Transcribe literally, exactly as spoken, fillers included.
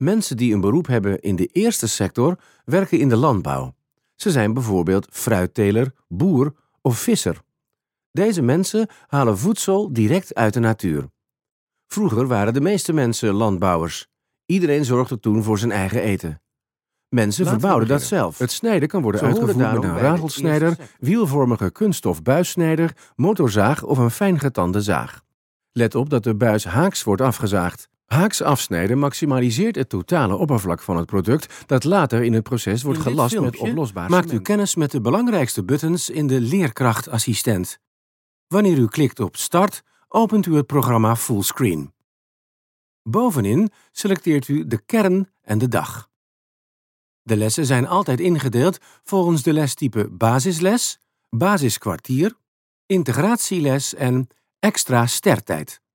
Mensen die een beroep hebben in de eerste sector werken in de landbouw. Ze zijn bijvoorbeeld fruitteler, boer of visser. Deze mensen halen voedsel direct uit de natuur. Vroeger waren de meeste mensen landbouwers. Iedereen zorgde toen voor zijn eigen eten. Mensen Laten we verbouwden dat beginnen. zelf. Het snijden kan worden Ze horen uitgevoerd met daarom een bij de ratelsnijder, eerste sector. wielvormige kunststof buissnijder, motorzaag of een fijn getande zaag. Let op dat de buis haaks wordt afgezaagd. Haaks afsnijden maximaliseert het totale oppervlak van het product dat later in het proces wordt In dit gelast met filmpje oplosbaar maakt cement. u kennis met de belangrijkste buttons in de leerkrachtassistent. Wanneer u klikt op Start, opent u het programma Fullscreen. Bovenin selecteert u de kern en de dag. De lessen zijn altijd ingedeeld volgens de lestype basisles, basiskwartier, integratieles en extra stertijd.